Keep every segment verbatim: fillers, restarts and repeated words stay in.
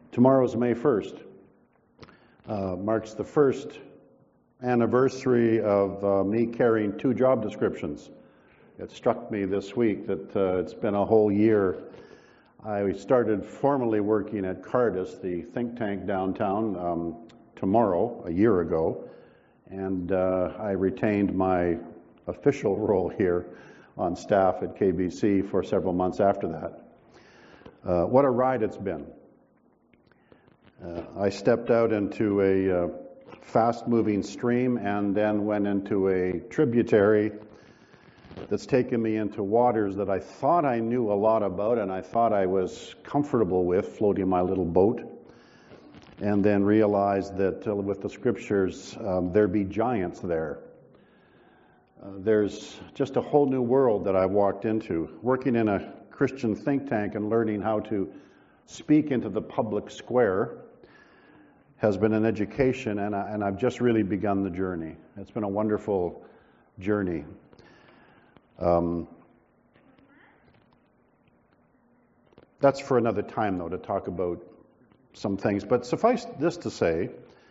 Tomorrow is May first. Uh, marks the first anniversary of uh, me carrying two job descriptions. It struck me this week that uh, it's been a whole year. I started formally working at Cardus, the think tank downtown, um, tomorrow, a year ago, and uh, I retained my official role here on staff at K B C for several months after that. Uh, what a ride it's been. Uh, I stepped out into a uh, fast-moving stream and then went into a tributary that's taken me into waters that I thought I knew a lot about and I thought I was comfortable with, floating my little boat, and then realized that uh, with the scriptures, um, there be giants there. Uh, there's just a whole new world that I walked into, working in a Christian think tank and learning how to speak into the public square has been an education, and, I, and I've just really begun the journey. It's been a wonderful journey. Um, that's for another time, though, to talk about some things. But suffice this to say,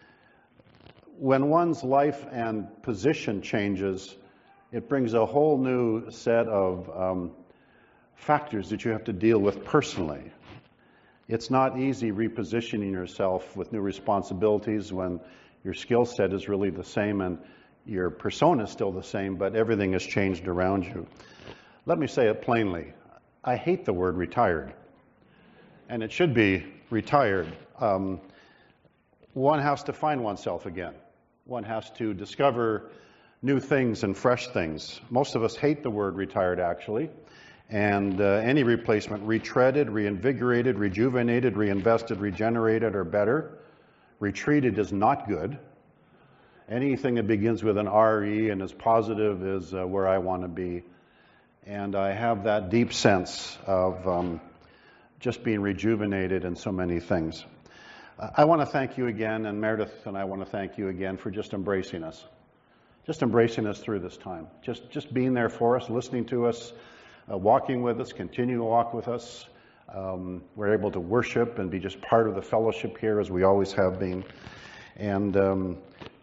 when one's life and position changes, it brings a whole new set of um, factors that you have to deal with personally. It's not easy repositioning yourself with new responsibilities when your skill set is really the same and your persona is still the same, but everything has changed around you. Let me say it plainly. I hate the word retired, and it should be retired. Um, one has to find oneself again. One has to discover new things and fresh things. Most of us hate the word retired, actually. And uh, any replacement, retreaded, reinvigorated, rejuvenated, reinvested, regenerated, or better. Retreated is not good. Anything that begins with an R E and is positive is uh, where I want to be. And I have that deep sense of um, just being rejuvenated in so many things. Uh, I want to thank you again, and Meredith and I want to thank you again for just embracing us. Just embracing us through this time. Just, just being there for us, listening to us, Uh, walking with us, continue to walk with us. Um, we're able to worship and be just part of the fellowship here as we always have been. And um,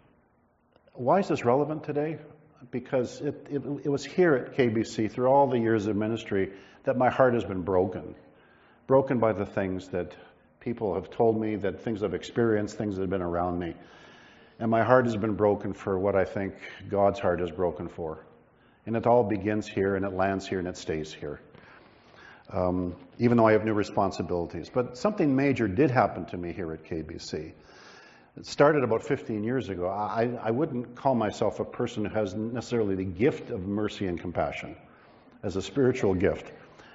why is this relevant today? Because it, it, it was here at K B C through all the years of ministry that my heart has been broken. Broken by the things that people have told me, that things I've experienced, things that have been around me. And my heart has been broken for what I think God's heart is broken for. And it all begins here, and it lands here, and it stays here. Um, even though I have new responsibilities. But something major did happen to me here at K B C. It started about fifteen years ago. I, I wouldn't call myself a person who has necessarily the gift of mercy and compassion as a spiritual gift.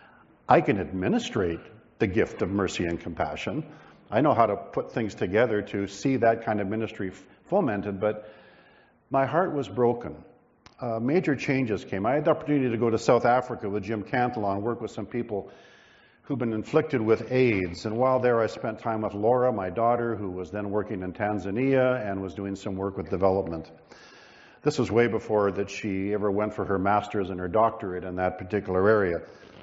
I can administrate the gift of mercy and compassion. I know how to put things together to see that kind of ministry fomented, but my heart was broken. Uh, major changes came. I had the opportunity to go to South Africa with Jim Cantillon and work with some people who've been inflicted with AIDS. And while there, I spent time with Laura, my daughter, who was then working in Tanzania and was doing some work with development. This was way before that she ever went for her master's and her doctorate in that particular area.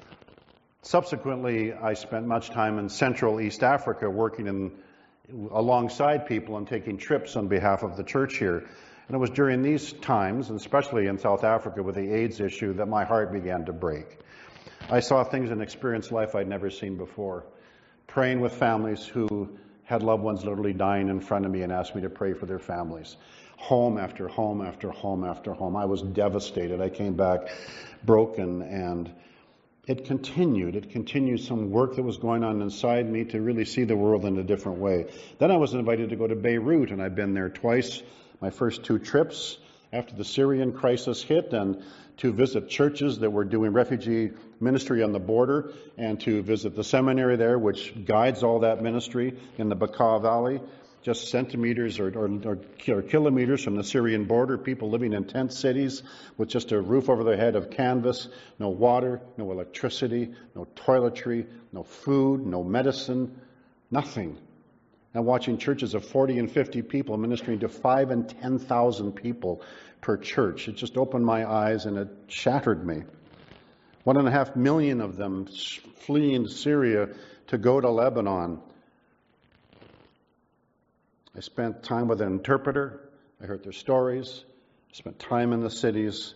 Subsequently, I spent much time in Central East Africa working in, alongside people and taking trips on behalf of the church here. And it was during these times, and especially in South Africa with the AIDS issue, that my heart began to break. I saw things and experienced life I'd never seen before. Praying with families who had loved ones literally dying in front of me and asked me to pray for their families. Home after home after home after home. I was devastated. I came back broken, and it continued. It continued some work that was going on inside me to really see the world in a different way. Then I was invited to go to Beirut, and I've been there twice. My first two trips after the Syrian crisis hit, and to visit churches that were doing refugee ministry on the border, and to visit the seminary there, which guides all that ministry in the Bekaa Valley, just centimeters or, or, or, or kilometers from the Syrian border, people living in tent cities with just a roof over their head of canvas, no water, no electricity, no toiletry, no food, no medicine, nothing. And watching churches of forty and fifty people ministering to five and ten thousand people per church. It just opened my eyes and it shattered me. One and a half million of them fleeing Syria to go to Lebanon. I spent time with an interpreter. I heard their stories. I spent time in the cities.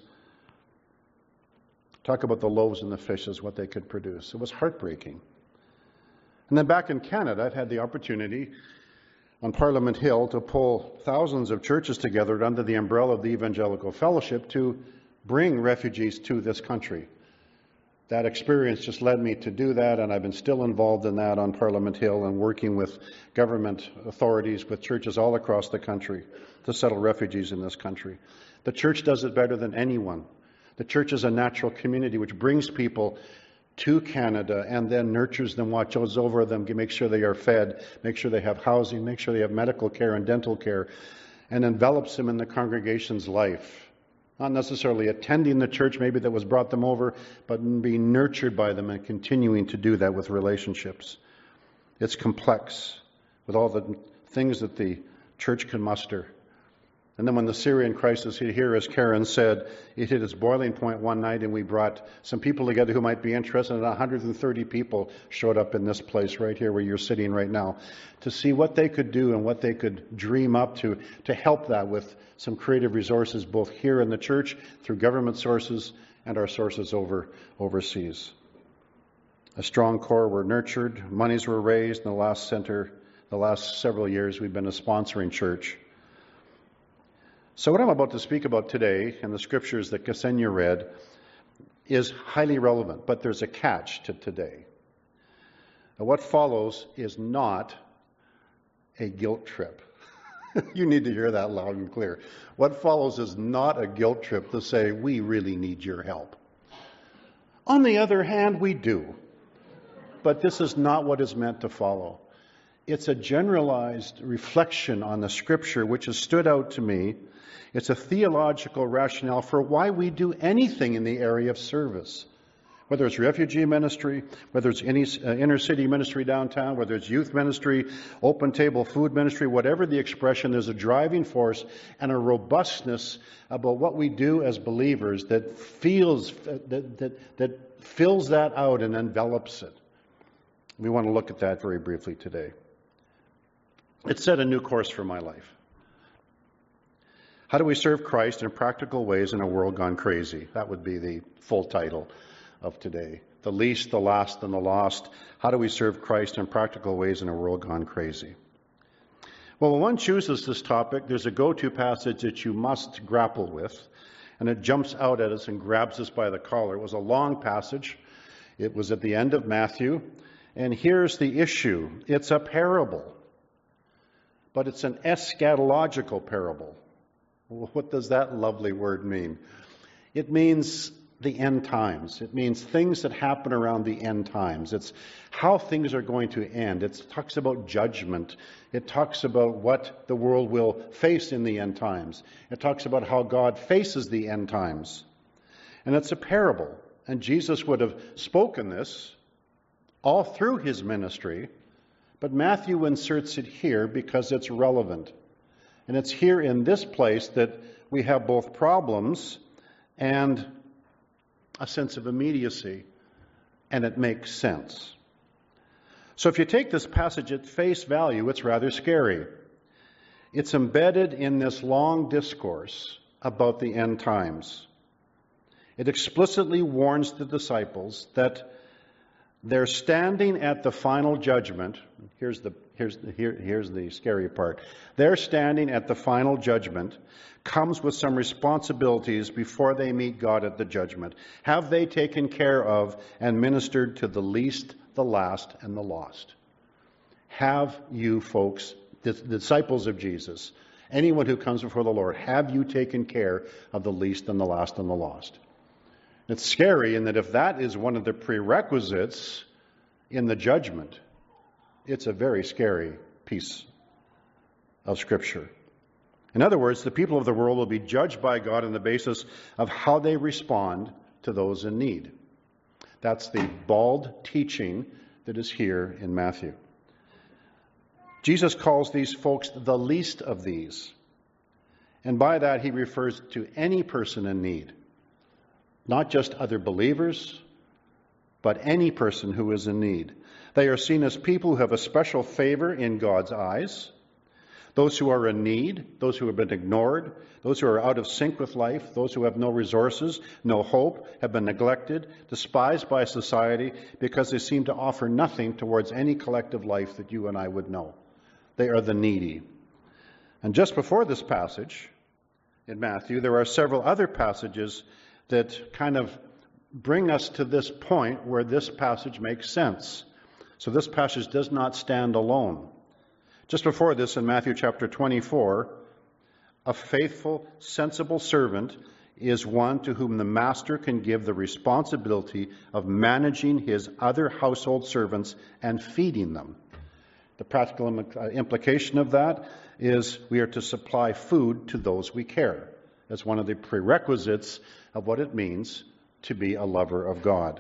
Talk about the loaves and the fishes, what they could produce. It was heartbreaking. And then back in Canada, I've had the opportunity on Parliament Hill to pull thousands of churches together under the umbrella of the Evangelical Fellowship to bring refugees to this country. That experience just led me to do that, and I've been still involved in that on Parliament Hill and working with government authorities, with churches all across the country to settle refugees in this country. The church does it better than anyone. The church is a natural community which brings people to Canada and then nurtures them, watches over them, make sure they are fed, make sure they have housing, make sure they have medical care and dental care, and envelops them in the congregation's life. Not necessarily attending the church maybe that was brought them over, but being nurtured by them and continuing to do that with relationships. It's complex with all the things that the church can muster. And then when the Syrian crisis hit here, as Karen said, it hit its boiling point one night, and we brought some people together who might be interested, and one hundred thirty people showed up in this place right here where you're sitting right now to see what they could do and what they could dream up to, to help that with some creative resources, both here in the church, through government sources, and our sources over overseas. A strong core were nurtured, monies were raised in the last center. The last several years, we've been a sponsoring church. So what I'm about to speak about today, and the scriptures that Ksenia read, is highly relevant, but there's a catch to today. Now, what follows is not a guilt trip. You need to hear that loud and clear. What follows is not a guilt trip to say, we really need your help. On the other hand, we do. But this is not what is meant to follow. It's a generalized reflection on the scripture which has stood out to me. It's a theological rationale for why we do anything in the area of service. Whether it's refugee ministry, whether it's any uh, inner city ministry downtown, whether it's youth ministry, open table food ministry, whatever the expression, there's a driving force and a robustness about what we do as believers that feels, that, that, that fills that out and envelops it. We want to look at that very briefly today. It set a new course for my life. How do we serve Christ in practical ways in a world gone crazy? That would be the full title of today. The least, the last, and the lost. How do we serve Christ in practical ways in a world gone crazy? Well, when one chooses this topic, there's a go-to passage that you must grapple with, and it jumps out at us and grabs us by the collar. It was a long passage. It was at the end of Matthew, and here's the issue. It's a parable, but it's an eschatological parable. What does that lovely word mean? It means the end times. It means things that happen around the end times. It's how things are going to end. It talks about judgment. It talks about what the world will face in the end times. It talks about how God faces the end times. And it's a parable. And Jesus would have spoken this all through his ministry, but Matthew inserts it here because it's relevant. And it's here in this place that we have both problems and a sense of immediacy, and it makes sense. So if you take this passage at face value, it's rather scary. It's embedded in this long discourse about the end times. It explicitly warns the disciples that they're standing at the final judgment. Here's the here's the, here, here's the scary part. They're standing at the final judgment, comes with some responsibilities before they meet God at the judgment. Have they taken care of and ministered to the least, the last, and the lost? Have you folks, the disciples of Jesus, anyone who comes before the Lord, have you taken care of the least and the last and the lost? It's scary in that if that is one of the prerequisites in the judgment, it's a very scary piece of Scripture. In other words, the people of the world will be judged by God on the basis of how they respond to those in need. That's the bald teaching that is here in Matthew. Jesus calls these folks the least of these. And by that, he refers to any person in need. Not just other believers, but any person who is in need. They are seen as people who have a special favor in God's eyes. those who are in need, those who have been ignored, those who are out of sync with life, those who have no resources, no hope, have been neglected, despised by society because they seem to offer nothing towards any collective life that you and I would know. They are the needy. And just before this passage in Matthew, there are several other passages that kind of bring us to this point where this passage makes sense. So this passage does not stand alone. Just before this, in Matthew chapter twenty-four, a faithful, sensible servant is one to whom the master can give the responsibility of managing his other household servants and feeding them. The practical implication of that is we are to supply food to those we care. That's one of the prerequisites of what it means to be a lover of God.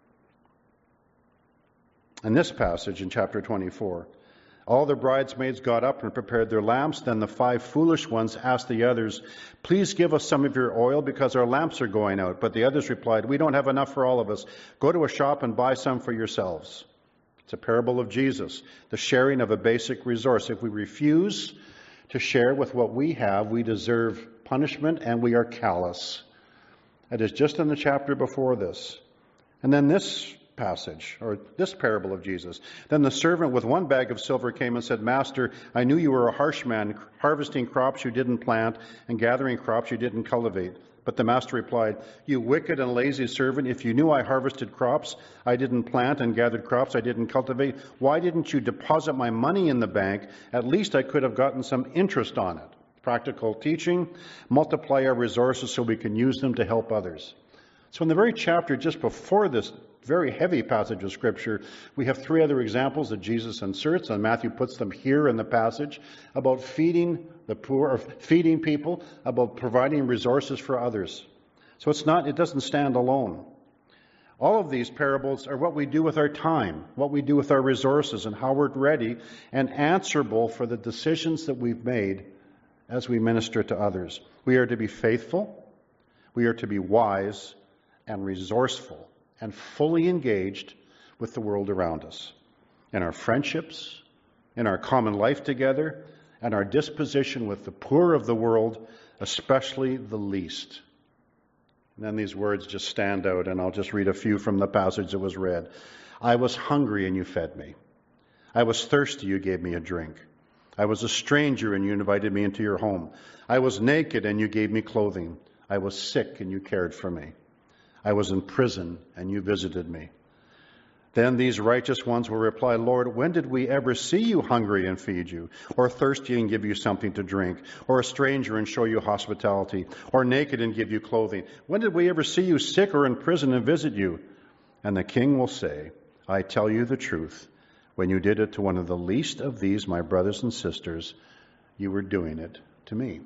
In this passage in chapter twenty-four, all the bridesmaids got up and prepared their lamps. Then the five foolish ones asked the others, "Please give us some of your oil because our lamps are going out." But the others replied, "We don't have enough for all of us. Go to a shop and buy some for yourselves." It's a parable of Jesus, the sharing of a basic resource. If we refuse to share with what we have, we deserve punishment and we are callous. It is just in the chapter before this. And then this passage, or this parable of Jesus. Then the servant with one bag of silver came and said, "Master, I knew you were a harsh man, harvesting crops you didn't plant and gathering crops you didn't cultivate." But the master replied, "You wicked and lazy servant, if you knew I harvested crops I didn't plant and gathered crops I didn't cultivate, why didn't you deposit my money in the bank? At least I could have gotten some interest on it." Practical teaching, multiply our resources so we can use them to help others. So in the very chapter just before this very heavy passage of Scripture, we have three other examples that Jesus inserts, and Matthew puts them here in the passage, about feeding the poor, or feeding people, about providing resources for others. So it's not, it doesn't stand alone. All of these parables are what we do with our time, what we do with our resources, and how we're ready and answerable for the decisions that we've made as we minister to others. We are to be faithful, we are to be wise and resourceful, and fully engaged with the world around us, in our friendships, in our common life together, and our disposition with the poor of the world, especially the least. And then these words just stand out, and I'll just read a few from the passage that was read. "I was hungry and you fed me. I was thirsty, you gave me a drink. I was a stranger and you invited me into your home. I was naked and you gave me clothing. I was sick and you cared for me. I was in prison and you visited me." Then these righteous ones will reply, "Lord, when did we ever see you hungry and feed you, or thirsty and give you something to drink, or a stranger and show you hospitality, or naked and give you clothing? When did we ever see you sick or in prison and visit you?" And the king will say, "I tell you the truth, when you did it to one of the least of these, my brothers and sisters, you were doing it to me."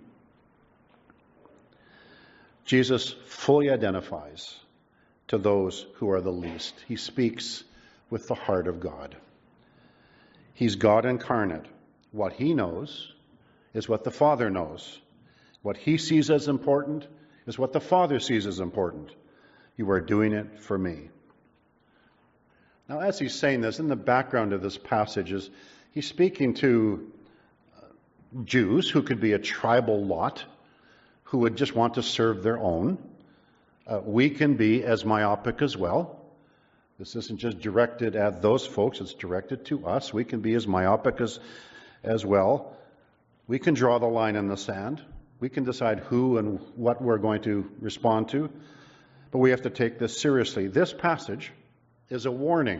Jesus fully identifies to those who are the least. He speaks with the heart of God. He's God incarnate. What he knows is what the Father knows. What he sees as important is what the Father sees as important. You are doing it for me. Now, as he's saying this, in the background of this passage is he's speaking to Jews who could be a tribal lot, who would just want to serve their own. Uh, we can be as myopic as well. This isn't just directed at those folks, it's directed to us. We can be as myopic as, as well. We can draw the line in the sand. We can decide who and what we're going to respond to. But we have to take this seriously. This passage is a warning.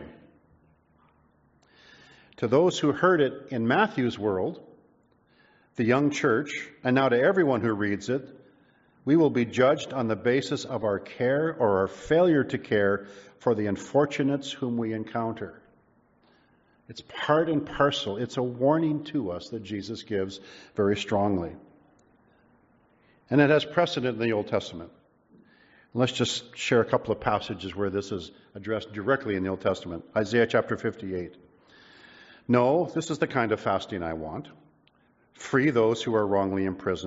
To those who heard it in Matthew's world, the young church, and now to everyone who reads it, we will be judged on the basis of our care or our failure to care for the unfortunates whom we encounter. It's part and parcel. It's a warning to us that Jesus gives very strongly. And it has precedent in the Old Testament. Let's just share a couple of passages where this is addressed directly in the Old Testament. Isaiah chapter fifty-eight. "No, this is the kind of fasting I want. Free those who are wrongly imprisoned,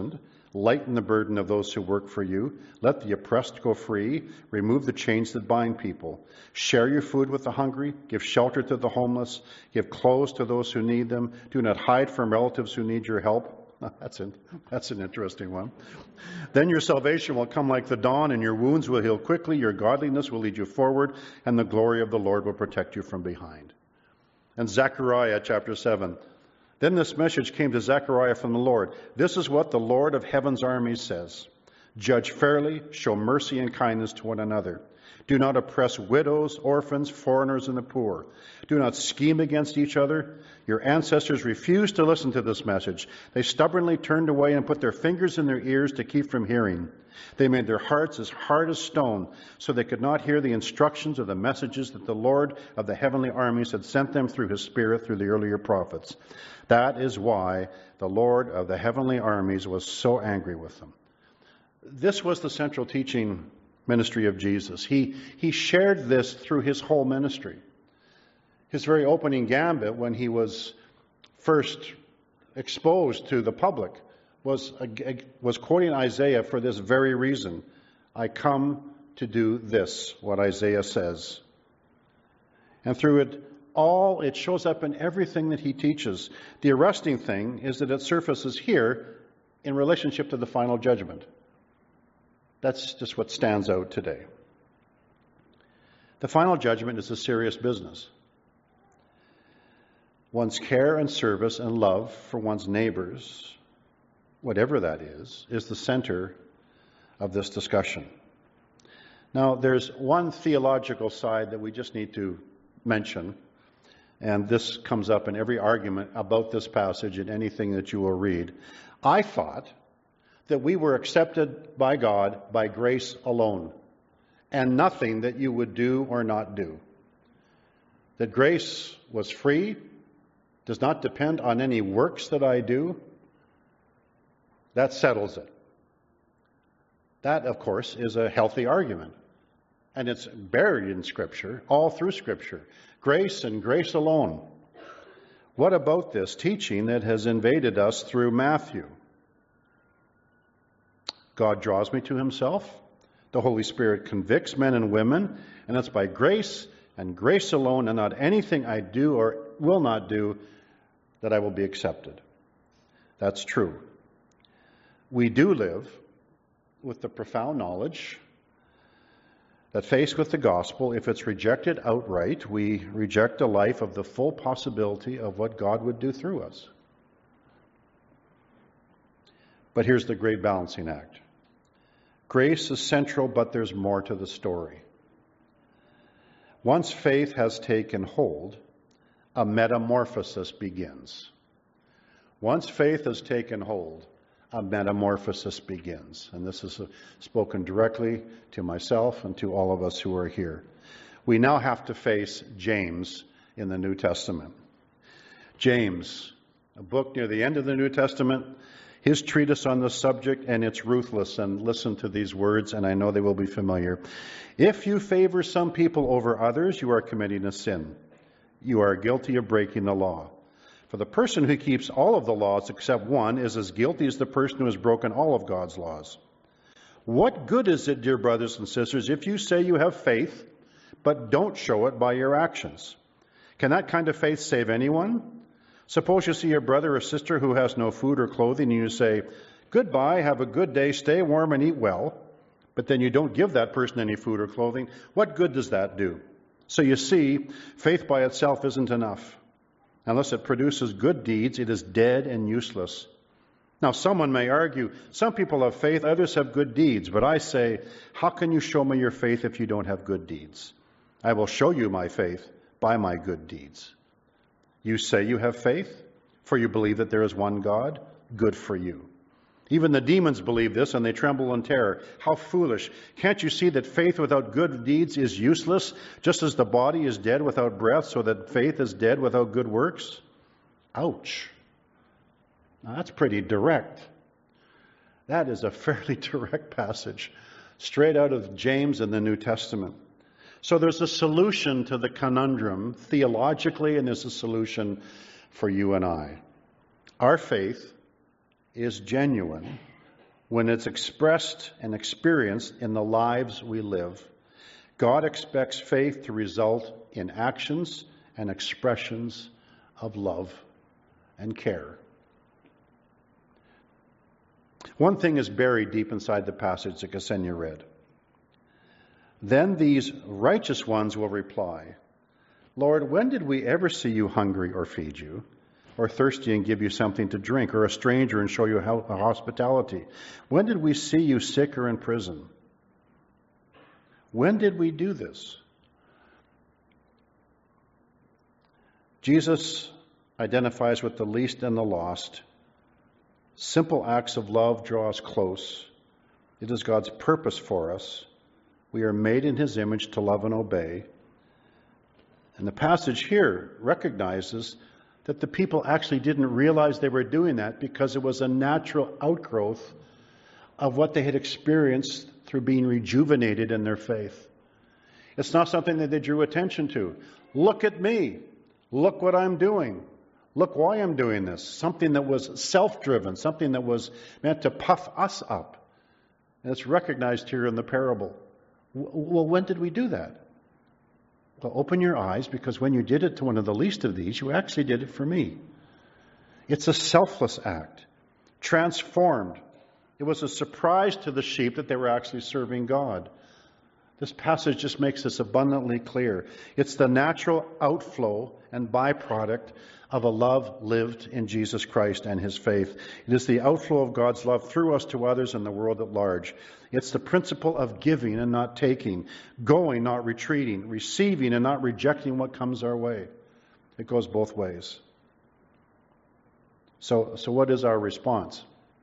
Lighten the burden of those who work for you. Let the oppressed go free. Remove the chains that bind people. Share your food with the hungry. Give shelter to the homeless. Give clothes to those who need them. Do not hide from relatives who need your help. That's an, that's an interesting one. Then your salvation will come like the dawn, and your wounds will heal quickly. Your godliness will lead you forward, and the glory of the Lord will protect you from behind. And Zechariah chapter seven. Then this message came to Zechariah from the Lord. This is what the Lord of heaven's armies says. Judge fairly, show mercy and kindness to one another. Do not oppress widows, orphans, foreigners, and the poor. Do not scheme against each other. Your ancestors refused to listen to this message. They stubbornly turned away and put their fingers in their ears to keep from hearing. They made their hearts as hard as stone, so they could not hear the instructions of the messages that the Lord of the heavenly armies had sent them through his Spirit through the earlier prophets. That is why the Lord of the heavenly armies was so angry with them. This was the central teaching ministry of Jesus. He, he shared this through his whole ministry. His very opening gambit, when he was first exposed to the public, was, was quoting Isaiah for this very reason. I come to do this, what Isaiah says. And through it all, it shows up in everything that he teaches. The arresting thing is that it surfaces here in relationship to the final judgment. That's just what stands out today. The final judgment is a serious business. One's care and service and love for one's neighbors, whatever that is, is the center of this discussion. Now, there's one theological side that we just need to mention, and this comes up in every argument about this passage and anything that you will read. I thought that we were accepted by God by grace alone, and nothing that you would do or not do. That grace was free, does not depend on any works that I do. That settles it. That, of course, is a healthy argument. And it's buried in Scripture, all through Scripture. Grace and grace alone. What about this teaching that has invaded us through Matthew? God draws me to himself. The Holy Spirit convicts men and women, and it's by grace and grace alone and not anything I do or will not do that I will be accepted. That's true. We do live with the profound knowledge that faced with the gospel, if it's rejected outright, we reject a life of the full possibility of what God would do through us. But here's the great balancing act. Grace is central, but there's more to the story. Once faith has taken hold, a metamorphosis begins. Once faith has taken hold, a metamorphosis begins. And this is spoken directly to myself and to all of us who are here. We now have to face James in the New Testament. James, a book near the end of the New Testament, his treatise on the subject, and it's ruthless. And listen to these words, and I know they will be familiar. If you favor some people over others, you are committing a sin. You are guilty of breaking the law. For the person who keeps all of the laws except one is as guilty as the person who has broken all of God's laws. What good is it, dear brothers and sisters, if you say you have faith, but don't show it by your actions? Can that kind of faith save anyone? Suppose you see a brother or sister who has no food or clothing, and you say, "Goodbye, have a good day, stay warm and eat well," but then you don't give that person any food or clothing. What good does that do? So you see, faith by itself isn't enough. Unless it produces good deeds, it is dead and useless. Now, someone may argue, some people have faith, others have good deeds. But I say, how can you show me your faith if you don't have good deeds? I will show you my faith by my good deeds. You say you have faith, for you believe that there is one God. Good for you. Even the demons believe this, and they tremble in terror. How foolish. Can't you see that faith without good deeds is useless? Just as the body is dead without breath, so that faith is dead without good works? Ouch. Now, that's pretty direct. That is a fairly direct passage, straight out of James in the New Testament. So there's a solution to the conundrum theologically, and there's a solution for you and I. Our faith is genuine when it's expressed and experienced in the lives we live, God expects faith to result in actions and expressions of love and care. One thing is buried deep inside the passage that Ksenia read. Then these righteous ones will reply, Lord, when did we ever see you hungry or feed you, or thirsty and give you something to drink, or a stranger and show you hospitality? When did we see you sick or in prison? When did we do this? Jesus identifies with the least and the lost. Simple acts of love draw us close. It is God's purpose for us. We are made in His image to love and obey. And the passage here recognizes that the people actually didn't realize they were doing that because it was a natural outgrowth of what they had experienced through being rejuvenated in their faith. It's not something that they drew attention to. Look at me. Look what I'm doing. Look why I'm doing this. Something that was self-driven, something that was meant to puff us up. And it's recognized here in the parable. Well, when did we do that? Well, open your eyes, because when you did it to one of the least of these, you actually did it for me. It's a selfless act, transformed. It was a surprise to the sheep that they were actually serving God. This passage just makes this abundantly clear. It's the natural outflow and byproduct of a love lived in Jesus Christ and His faith. It is the outflow of God's love through us to others in the world at large. It's the principle of giving and not taking, going, not retreating, receiving and not rejecting what comes our way. It goes both ways. So, so what is our response?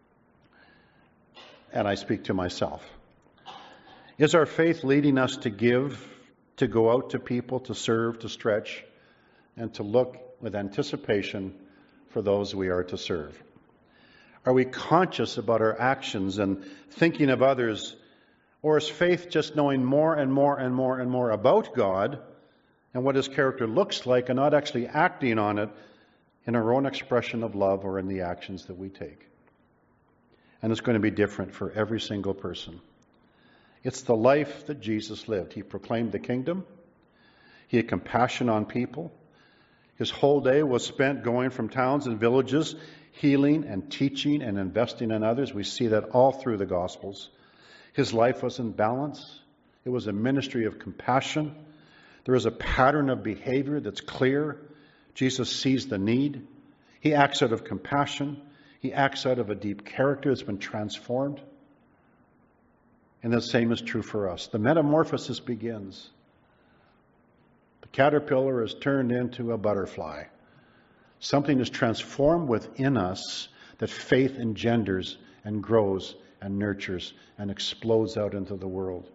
And I speak to myself. Is our faith leading us to give, to go out to people, to serve, to stretch, and to look with anticipation for those we are to serve? Are we conscious about our actions and thinking of others? Or is faith just knowing more and more and more and more about God and what His character looks like, and not actually acting on it in our own expression of love or in the actions that we take? And it's going to be different for every single person. It's the life that Jesus lived. He proclaimed the kingdom. He had compassion on people. His whole day was spent going from towns and villages, healing and teaching and investing in others. We see that all through the Gospels. His life was in balance. It was a ministry of compassion. There is a pattern of behavior that's clear. Jesus sees the need. He acts out of compassion. He acts out of a deep character that's been transformed. And the same is true for us. The metamorphosis begins. The caterpillar is turned into a butterfly. Something is transformed within us that faith engenders and grows and nurtures and explodes out into the world.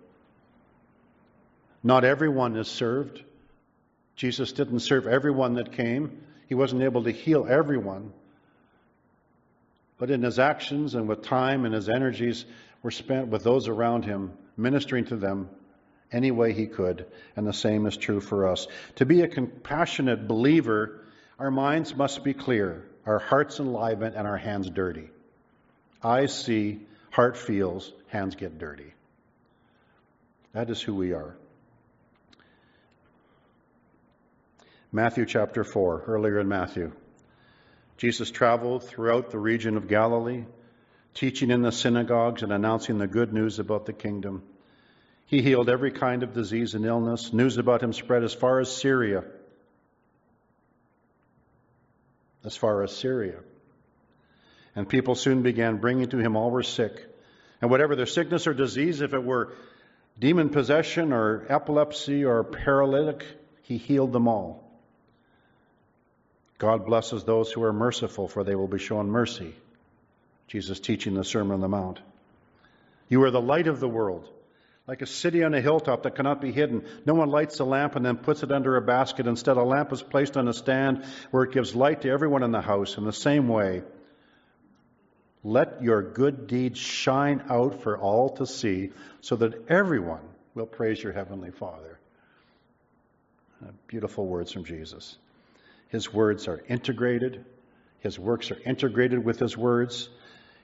Not everyone is served. Jesus didn't serve everyone that came. He wasn't able to heal everyone. But in His actions and with time and His energies were spent with those around Him, ministering to them any way He could. And the same is true for us. To be a compassionate believer, our minds must be clear, our hearts enlivened, and our hands dirty. Eyes see, heart feels, hands get dirty. That is who we are. Matthew chapter four, earlier in Matthew. Jesus traveled throughout the region of Galilee, teaching in the synagogues and announcing the good news about the kingdom. He healed every kind of disease and illness. News about Him spread as far as Syria. As far as Syria. And people soon began bringing to Him all were sick. And whatever their sickness or disease, if it were demon possession or epilepsy or paralytic, He healed them all. God blesses those who are merciful, for they will be shown mercy. Jesus teaching the Sermon on the Mount. You are the light of the world, like a city on a hilltop that cannot be hidden. No one lights a lamp and then puts it under a basket. Instead, a lamp is placed on a stand where it gives light to everyone in the house. In the same way, let your good deeds shine out for all to see, so that everyone will praise your Heavenly Father. Beautiful words from Jesus. His words are integrated. His works are integrated with His words.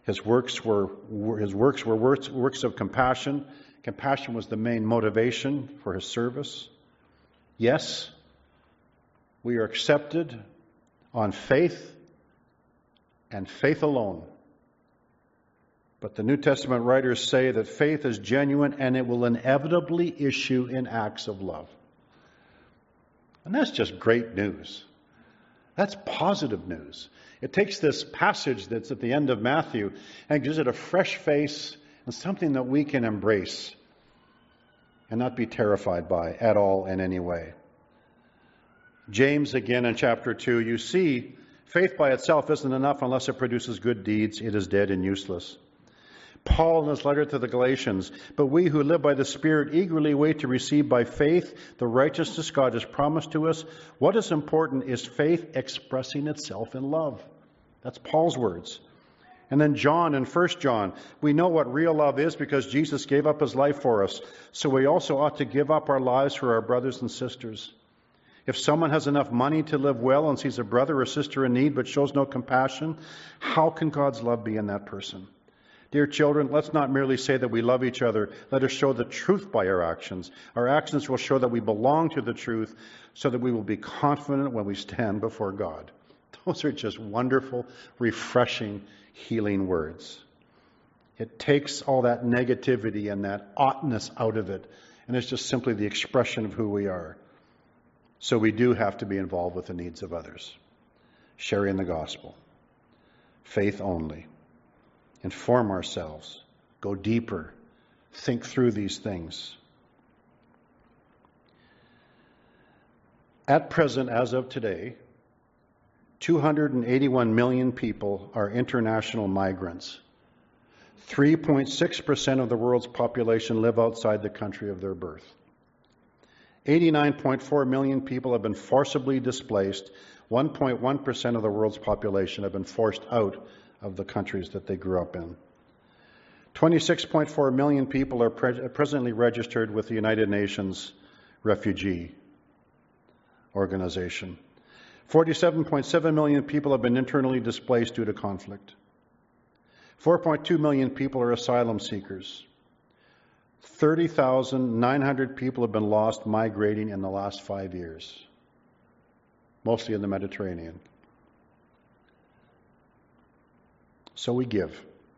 His works were his works were works, works of compassion. Compassion was the main motivation for his service. Yes, we are accepted on faith and faith alone. But the New Testament writers say that faith is genuine and it will inevitably issue in acts of love. And that's just great news. That's positive news. It takes this passage that's at the end of Matthew and gives it a fresh face and something that we can embrace and not be terrified by at all in any way. James, again in chapter two, you see, faith by itself isn't enough unless it produces good deeds. It is dead and useless. Paul in his letter to the Galatians, but we who live by the Spirit eagerly wait to receive by faith the righteousness God has promised to us. What is important is faith expressing itself in love. That's Paul's words. And then John in First John, we know what real love is because Jesus gave up his life for us. So we also ought to give up our lives for our brothers and sisters. If someone has enough money to live well and sees a brother or sister in need but shows no compassion, how can God's love be in that person? Dear children, let's not merely say that we love each other. Let us show the truth by our actions. Our actions will show that we belong to the truth so that we will be confident when we stand before God. Those are just wonderful, refreshing, healing words. It takes all that negativity and that oughtness out of it, and it's just simply the expression of who we are. So we do have to be involved with the needs of others. Sharing the gospel. Faith only. Inform ourselves. Go deeper. Think through these things. At present, as of today, two hundred eighty-one million people are international migrants. three point six percent of the world's population live outside the country of their birth. eighty-nine point four million people have been forcibly displaced. one point one percent of the world's population have been forced out of the countries that they grew up in. twenty-six point four million people are pre- presently registered with the United Nations Refugee Organization. forty-seven point seven million people have been internally displaced due to conflict. four point two million people are asylum seekers. thirty thousand nine hundred people have been lost migrating in the last five years, mostly in the Mediterranean. So we give.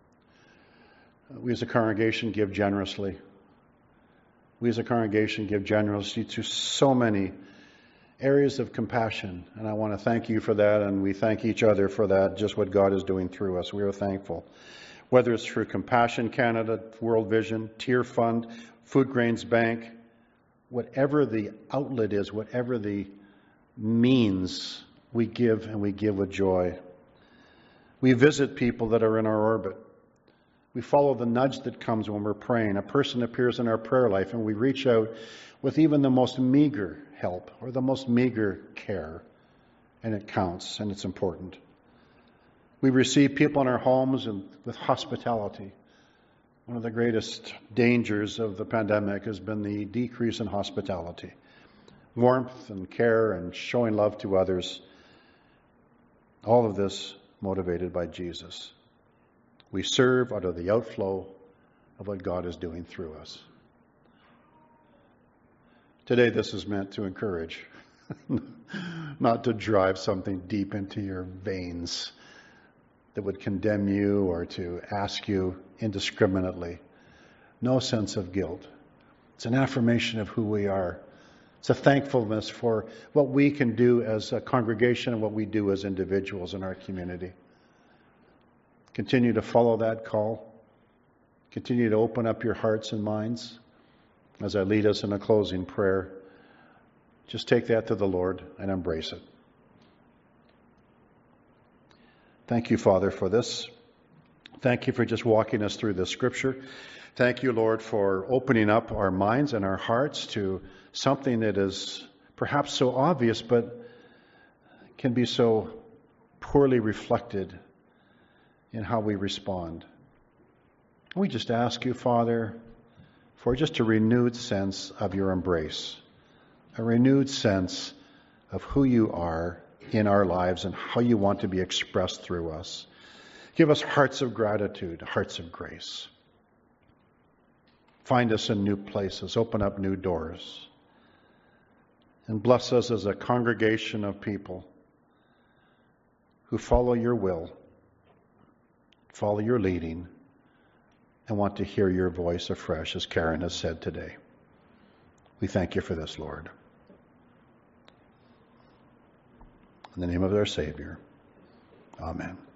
We as a congregation give generously. We as a congregation give generously to so many areas of compassion. And I want to thank you for that, and we thank each other for that, just what God is doing through us. We are thankful. Whether it's through Compassion Canada, World Vision, Tear Fund, Food Grains Bank, whatever the outlet is, whatever the means, we give, and we give with joy. We visit people that are in our orbit. We follow the nudge that comes when we're praying. A person appears in our prayer life and we reach out with even the most meager help or the most meager care. And it counts and it's important. We receive people in our homes and with hospitality. One of the greatest dangers of the pandemic has been the decrease in hospitality. Warmth and care and showing love to others. All of this motivated by Jesus. We serve out of the outflow of what God is doing through us. Today this is meant to encourage, not to drive something deep into your veins that would condemn you or to ask you indiscriminately. No sense of guilt. It's an affirmation of who we are. It's a thankfulness for what we can do as a congregation and what we do as individuals in our community. Continue to follow that call. Continue to open up your hearts and minds. As I lead us in a closing prayer, just take that to the Lord and embrace it. Thank you, Father, for this. Thank you for just walking us through this scripture. Thank you, Lord, for opening up our minds and our hearts to something that is perhaps so obvious, but can be so poorly reflected in how we respond. We just ask you, Father, for just a renewed sense of your embrace, a renewed sense of who you are in our lives and how you want to be expressed through us. Give us hearts of gratitude, hearts of grace. Find us in new places, open up new doors, and bless us as a congregation of people who follow your will, follow your leading, and want to hear your voice afresh, as Karen has said today. We thank you for this, Lord. In the name of our Savior, amen.